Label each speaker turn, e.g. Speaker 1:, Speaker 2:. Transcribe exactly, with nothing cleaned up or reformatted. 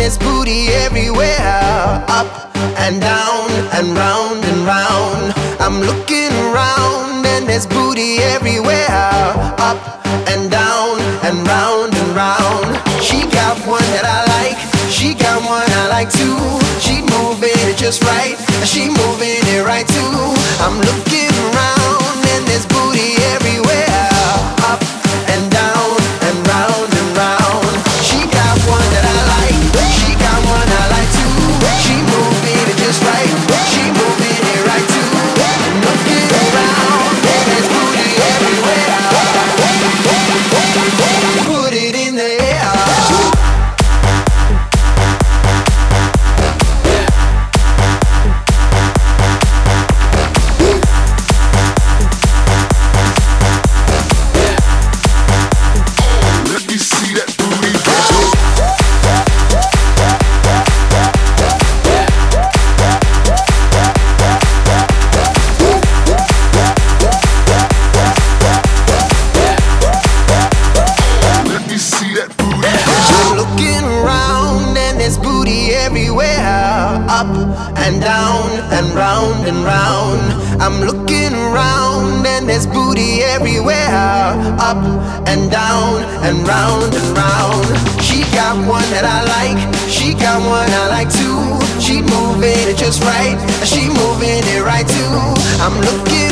Speaker 1: there's booty everywhere. Up and down and round and round. I'm looking around and there's booty everywhere. Up and down and round and round. She got one that I like, she got one I like too. She moving it just right, she moving it right too. I'm looking around and there's booty everywhere. Up and down and round and round. She got one that I like, she got one I like too. She moving it just right, she moving it right too. I'm looking around and there's booty everywhere. Put it in the air. Up and down and round and round. I'm looking around and there's booty everywhere. Up and down and round and round. She got one that I like, she got one I like too. She moving it just right, she moving it right too. I'm looking